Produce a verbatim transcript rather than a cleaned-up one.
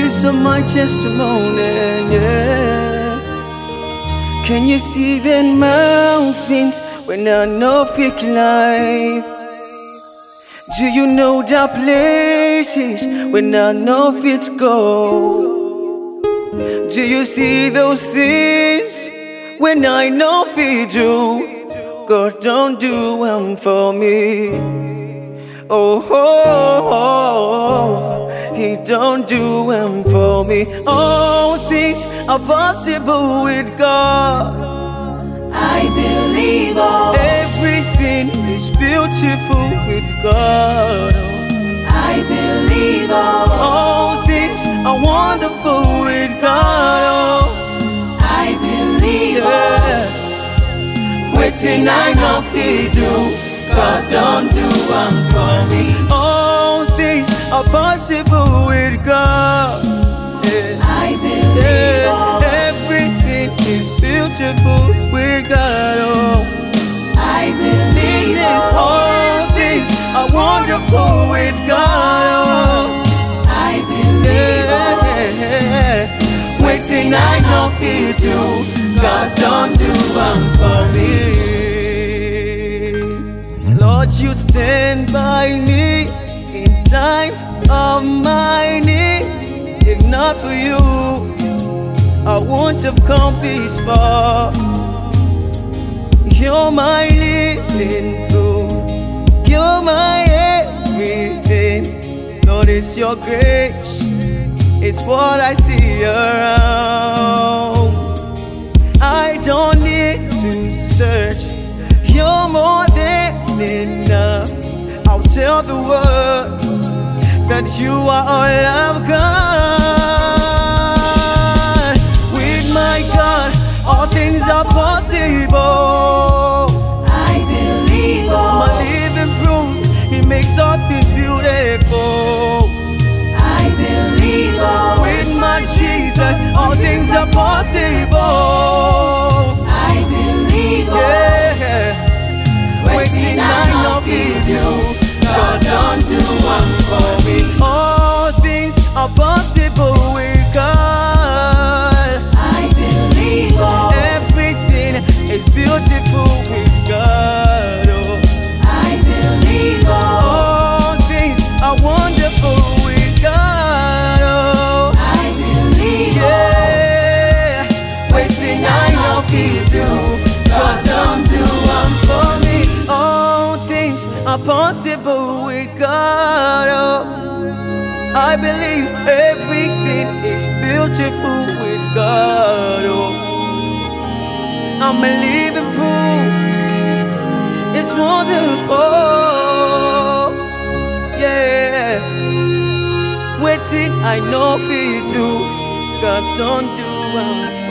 This is my testimony, yeah. Can you see the mountains when I know fake life? Do you know the places when I know fit go? Do you see those things when I know fit do? God don't do them for me. Oh, oh, oh, He don't do them for me. All things are possible with God. I believe all. Everything is beautiful with God. I believe all. All things are wonderful with God. I believe Yeah. Waiting I know He do. God don't do one for me. All things are possible with God. Yeah. I believe all. Yeah. Everything is beautiful with God. Oh. I believe all. All things are wonderful with God. Oh. I believe all. Yeah. Waiting I know He do. God don't do one for me. Lord, you stand by me in times of my need. If not for you, I won't have come this far. You're my living food. You're my everything. Lord, it's your grace. It's what I see around. I don't need to search. You're more than enough. I'll tell the world that you are all I've got. With my God, all things are possible. I believe all. My living proof, He makes all things beautiful. I believe all. With my Jesus, all things are possible. I believe all. Yeah. Waiting I know He do. God don't do one for me. All things are possible with God. I believe all. Everything is beautiful with God. Oh. I believe all. All things are wonderful with God. Oh. I believe all. Yeah. Waiting I know He do. God don't do one for me. All things are possible with God. Oh. I believe everything is beautiful with God. Oh. I'm a living proof. It's wonderful. Yeah. Waiting, I know for you too. God don't do one.